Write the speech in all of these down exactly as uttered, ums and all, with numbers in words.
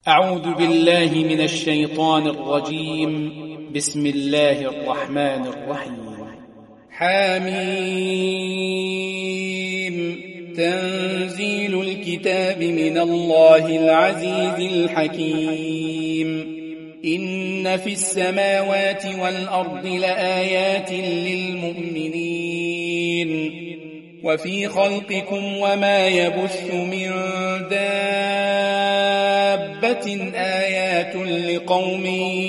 أعوذ بالله من الشيطان الرجيم. بسم الله الرحمن الرحيم. حميم. تنزيل الكتاب من الله العزيز الحكيم. إن في السماوات والأرض لآيات للمؤمنين وفي خلقكم وما يبث من دابة آيات لقوم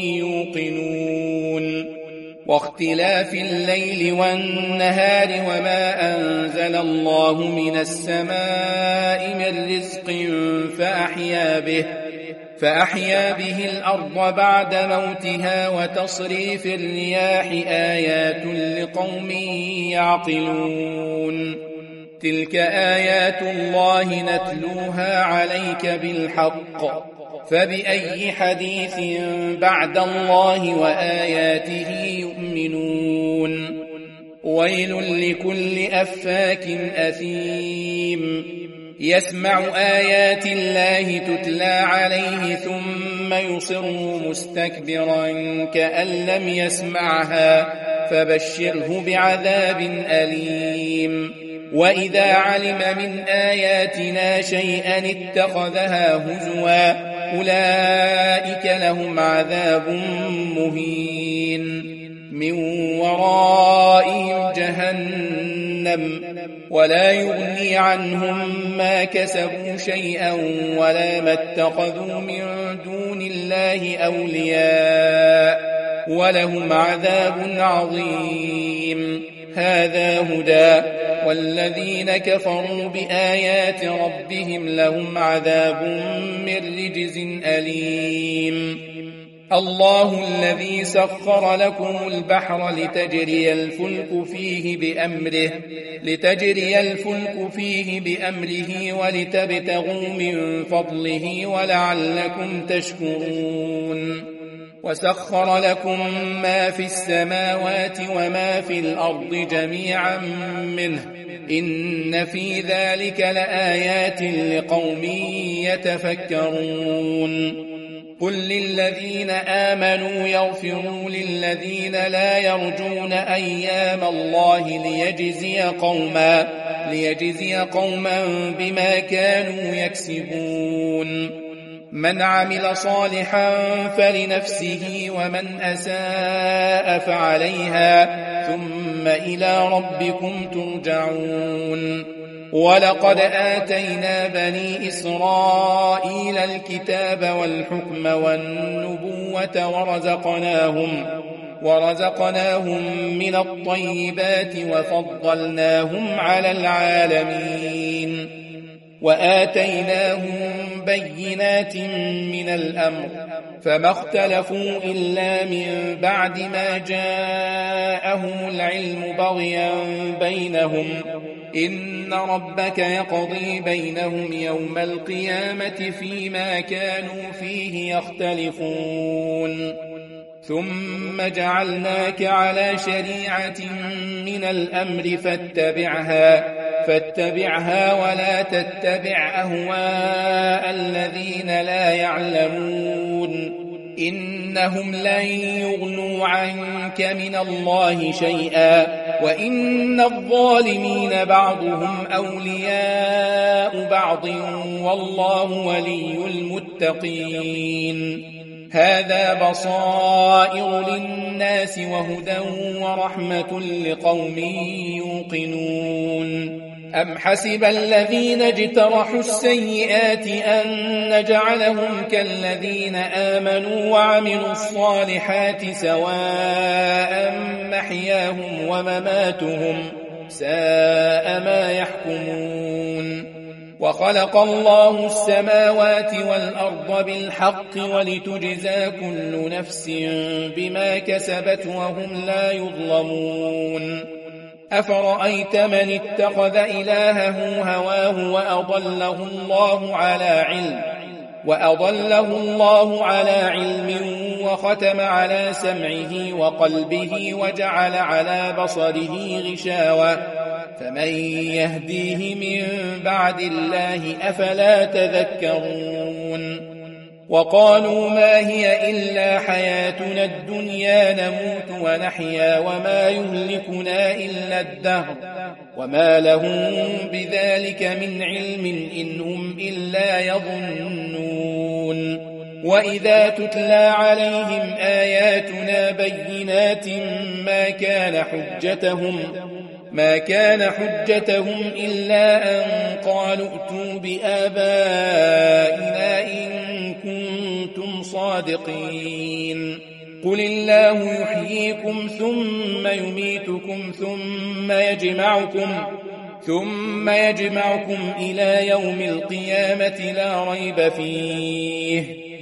يوقنون. واختلاف الليل والنهار وما أنزل الله من السماء من رزق فأحيا به فأحيا به الأرض بعد موتها وتصريف الرياح آيات لقوم يعقلون. تلك آيات الله نتلوها عليك بالحق فبأي حديث بعد الله وآياته يؤمنون. ويل لكل أفاك أثيم يسمع آيات الله تتلى عليه ثم يصر مستكبرا كأن لم يسمعها فبشره بعذاب أليم. وإذا علم من آياتنا شيئا اتخذها هزوا أولئك لهم عذاب مهين من ورائهم جهنم ولا يغني عنهم ما كسبوا شيئا ولا ما اتخذوا من دون الله أولياء ولهم عذاب عظيم. هذا هدى والذين كفروا بآيات ربهم لهم عذاب من رجز أليم. الله الذي سخر لكم البحر لتجري الفلك فيه بأمره لتجري الفلك فيه بأمره ولتبتغوا من فضله ولعلكم تشكرون. وسخر لكم ما في السماوات وما في الأرض جميعا منه إن في ذلك لآيات لقوم يتفكرون. قل للذين آمنوا يغفروا للذين لا يرجون أيام الله ليجزي قوما ليجزي قوما بما كانوا يكسبون. من عمل صالحا فلنفسه ومن أساء فعليها ثم إلى ربكم ترجعون. ولقد آتينا بني إسرائيل الكتاب والحكم والنبوة ورزقناهم ورزقناهم من الطيبات وفضلناهم على العالمين. وآتيناهم بينات من الأمر فما اختلفوا إلا من بعد ما جاءهم العلم بغيا بينهم إن ربك يقضي بينهم يوم القيامة فيما كانوا فيه يختلفون. ثم جعلناك على شريعة من الأمر فاتبعها فاتبعها ولا تتبع أهواء الذين لا يعلمون إنهم لن يغنوا عنك من الله شيئا وإن الظالمين بعضهم أولياء بعض والله ولي المتقين. هذا بصائر للناس وهدى ورحمة لقوم يوقنون. أم حسب الذين اجترحوا السيئات أن نجعلهم كالذين آمنوا وعملوا الصالحات سواء محياهم ومماتهم ساء ما يحكمون. وخلق الله السماوات والأرض بالحق ولتجزى كل نفس بما كسبت وهم لا يظلمون. أفرأيت من اتخذ إلهه هواه وأضله الله على علم وأضله الله على علم وختم على سمعه وقلبه وجعل على بصره غشاوة فمن يهديه من بعد الله أفلا تذكرون وقالوا ما هي إلا حياتنا الدنيا نموت ونحيا وما يهلكنا إلا الدهر وما لهم بذلك من علم إن هم إلا يظنون. وإذا تتلى عليهم آياتنا بينات ما كان حجتهم ما كان حجتهم إلا أن قالوا ائتوا بآبائنا إن كنتم صادقين. قل الله يحييكم ثم يميتكم ثم يجمعكم ثم يجمعكم إلى يوم القيامة لا ريب فيه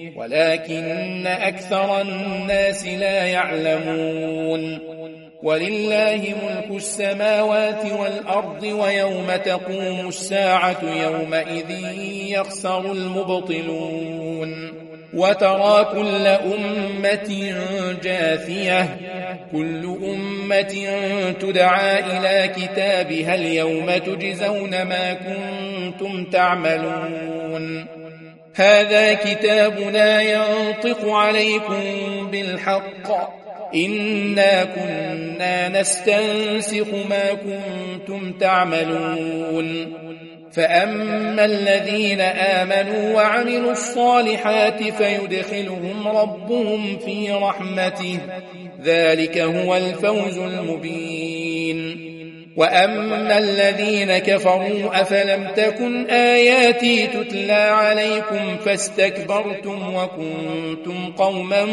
ولكن أكثر الناس لا يعلمون. ولله ملك السماوات والأرض ويوم تقوم الساعة يومئذ يخسر المبطلون. وترى كل أمة جاثية كل أمة تدعى إلى كتابها اليوم تجزون ما كنتم تعملون. هذا كتابنا ينطق عليكم بالحق إنا كنا نستنسخ ما كنتم تعملون. فأما الذين آمنوا وعملوا الصالحات فيدخلهم ربهم في رحمته ذلك هو الفوز المبين. وأما الذين كفروا أفلم تكن آياتي تتلى عليكم فاستكبرتم وكنتم قوما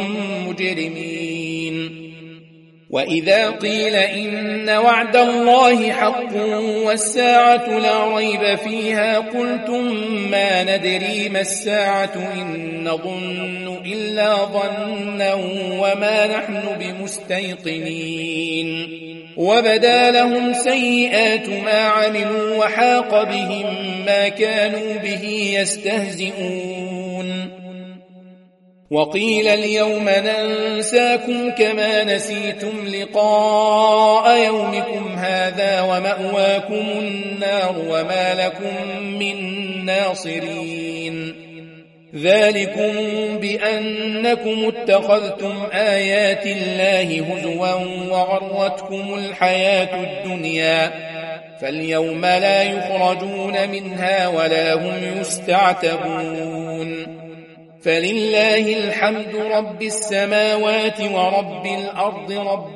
مجرمين. وإذا قيل إن وعد الله حق والساعة لا ريب فيها قلتم ما ندري ما الساعة إن نظن إلا ظنا وما نحن بمستيقنين. وبدا لهم سيئات ما عملوا وحاق بهم ما كانوا به يستهزئون. وقيل اليوم ننساكم كما نسيتم لقاء يومكم هذا ومأواكم النار وما لكم من ناصرين. ذلكم بأنكم اتخذتم آيات الله هزوا وغرتكم الحياة الدنيا فاليوم لا يخرجون منها ولا هم يستعتبون. فلله الحمد رب السماوات ورب الأرض رب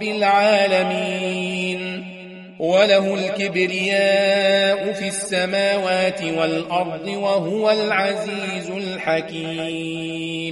العالمين وله الكبرياء في السماوات والأرض وهو العزيز الحكيم.